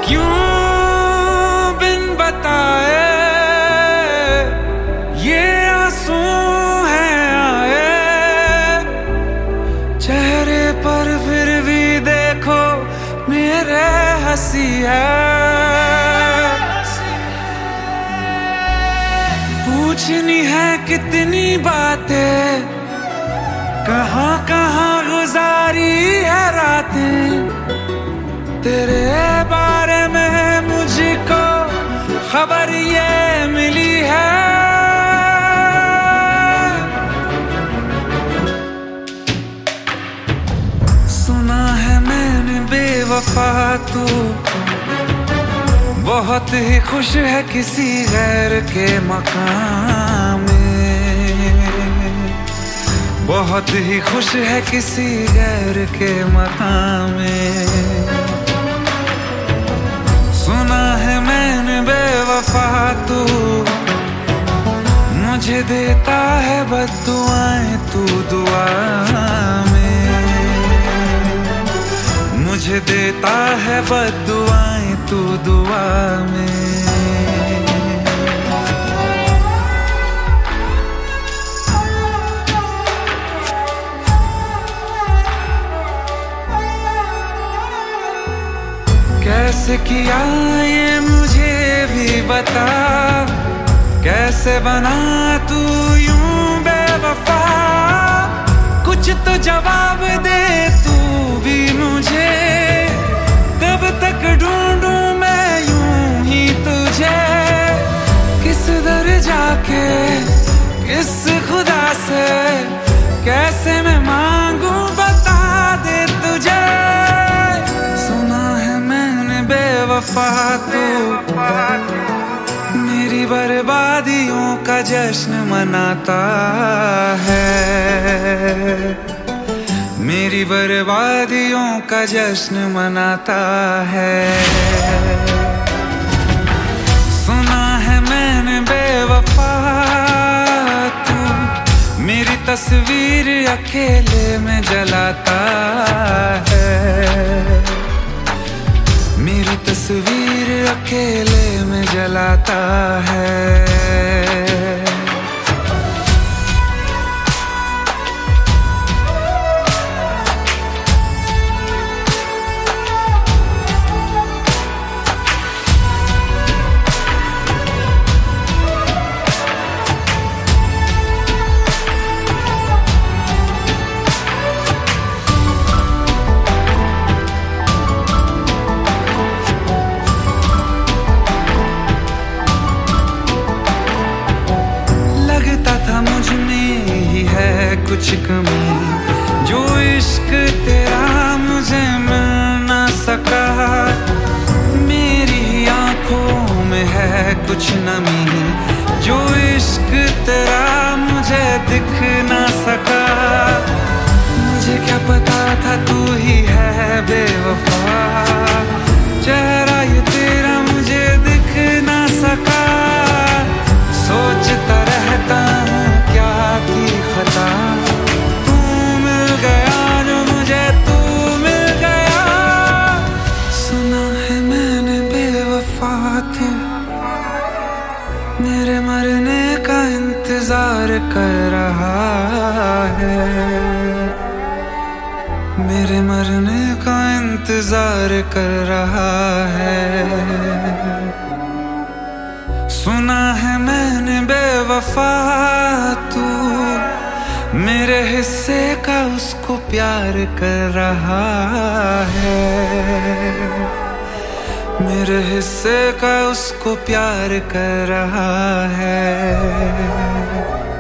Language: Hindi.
क्यों बिन बताए ये आंसू हैं आए चेहरे पर, फिर भी देखो मेरे हंसी है। पूछनी है कितनी बातें, कहाँ कहाँ गुजारी है रातें, तेरे बारे में मुझको खबर ये मिली है। सुना है मैंने बेवफा तू बहुत ही खुश है किसी गैर के मकाम में, बहुत ही खुश है किसी गैर के मकाम में। सुना है मैंने बेवफा तू मुझे देता है बद्दुआएं तू दुआ में, मुझे देता है बद्दुआएं तू दुआ में। कैसे किया ये मुझे भी बता, कैसे बना तू यूं बेवफा, कुछ तो जवाब दे तू भी मुझे, कब तक ढूंढूं मैं यूं ही तुझे, किस दर जाके किस खुदा से कैसे मैं मांगू बता दे तुझे। सुना है मैंने बेवफा तू मेरी बर्बादियों का जश्न मनाता है, मेरी बर्बादियों का जश्न मनाता है। सुना है मैंने बेवफा तू मेरी तस्वीर अकेले में जलाता है, मेरी तस्वीर अकेले में जलाता है। मुझ में ही है कुछ कमी, जो इश्क तेरा मुझे मिल ना सका, मेरी आंखों में है कुछ नमी, जो इश्क तेरा मुझे दिख ना सका। मुझे क्या पता था तू ही है बेवफा, चेहरा ये तेरा मुझे दिख ना सका, सोचता रहता हूँ क्या की खता, तू मिल गया जो मुझे तू मिल गया। सुना है मैंने बेवफा तू मेरे मरने का इंतजार कर रहा है, मेरे मरने का इंतजार कर रहा है। सुना है मैंने बेवफा तू मेरे हिस्से का उसको प्यार कर रहा है, मेरे हिस्से का उसको प्यार कर रहा है।